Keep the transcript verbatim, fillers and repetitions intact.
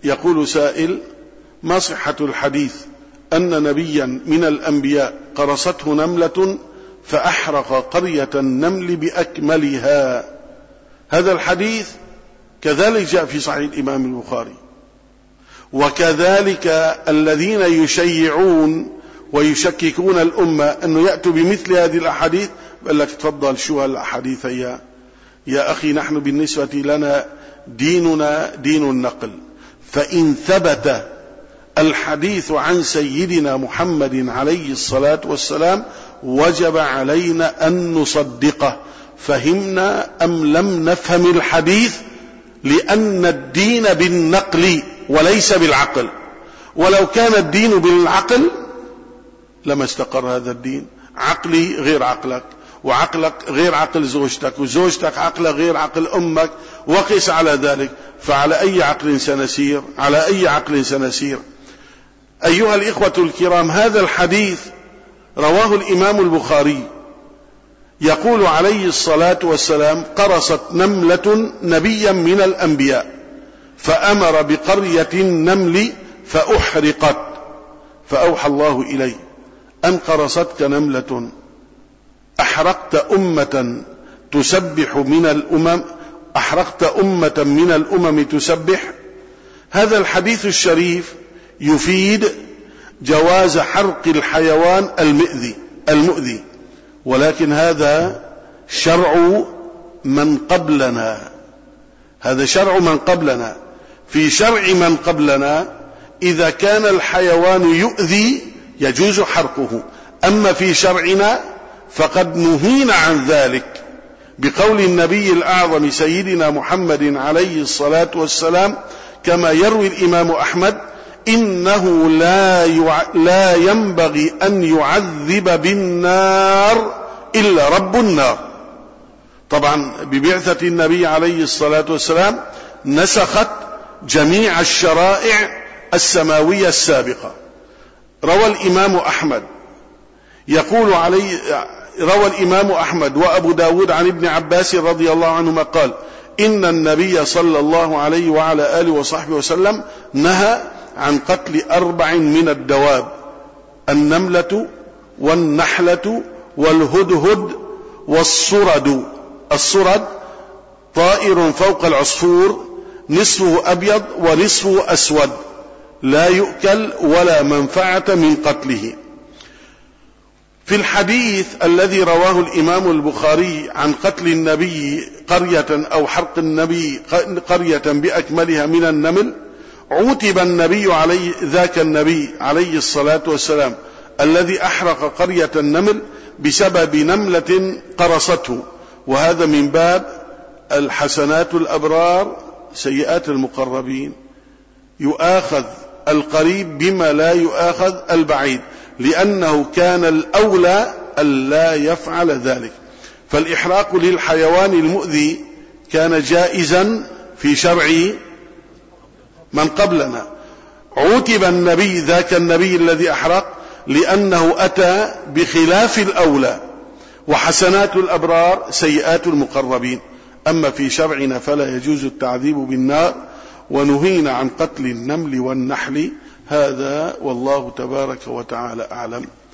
يقول سائل: ما صحة الحديث أن نبيا من الأنبياء قرصته نملة فأحرق قرية النمل بأكملها؟ هذا الحديث كذلك جاء في صحيح الإمام البخاري. وكذلك الذين يشيعون ويشككون الأمة أنه يأتوا بمثل هذه الأحاديث، بل لك تفضل شو هالأحاديث يا يا أخي، نحن بالنسبة لنا ديننا دين النقل، فإن ثبت الحديث عن سيدنا محمد عليه الصلاة والسلام وجب علينا أن نصدقه، فهمنا أم لم نفهم الحديث، لأن الدين بالنقل وليس بالعقل. ولو كان الدين بالعقل لما استقر هذا الدين. عقلي غير عقلك، وعقلك غير عقل زوجتك، وزوجتك عقلك غير عقل أمك، وقس على ذلك، فعلى أي عقل سنسير؟ على أي عقل سنسير؟ أيها الإخوة الكرام، هذا الحديث رواه الإمام البخاري، يقول عليه الصلاة والسلام: قرصت نملة نبيا من الأنبياء فأمر بقرية النمل فأحرقت، فأوحى الله إليه أن قرصتك نملة أحرقت أمة تسبح من الأمم أحرقت أمة من الأمم تسبح. هذا الحديث الشريف يفيد جواز حرق الحيوان المؤذي المؤذي ولكن هذا شرع من قبلنا، هذا شرع من قبلنا. في شرع من قبلنا إذا كان الحيوان يؤذي يجوز حرقه، أما في شرعنا فقد نهينا عن ذلك بقول النبي الأعظم سيدنا محمد عليه الصلاة والسلام كما يروي الإمام أحمد: إنه لا, يع... لا ينبغي أن يعذب بالنار إلا رب النار. طبعا ببعثة النبي عليه الصلاة والسلام نسخت جميع الشرائع السماوية السابقة. روى الإمام أحمد يقول عليه روى الإمام أحمد وأبو داود عن ابن عباس رضي الله عنهما قال: إن النبي صلى الله عليه وعلى آله وصحبه وسلم نهى عن قتل أربع من الدواب: النملة والنحلة والهدهد والصرد. الصرد طائر فوق العصفور نصفه أبيض ونصفه أسود، لا يؤكل ولا منفعة من قتله. في الحديث الذي رواه الإمام البخاري عن قتل النبي قرية أو حرق النبي قرية بأكملها من النمل، عوتب النبي عليه ذاك النبي عليه الصلاة والسلام الذي أحرق قرية النمل بسبب نملة قرصته، وهذا من باب الحسنات الأبرار سيئات المقربين. يؤاخذ القريب بما لا يؤاخذ البعيد، لأنه كان الأولى ألا يفعل ذلك. فالإحراق للحيوان المؤذي كان جائزا في شرع من قبلنا. عوتب النبي ذاك النبي الذي أحرق لأنه أتى بخلاف الأولى، وحسنات الأبرار سيئات المقربين. أما في شرعنا فلا يجوز التعذيب بالنار، ونهينا عن قتل النمل والنحل. هذا والله تبارك وتعالى أعلم.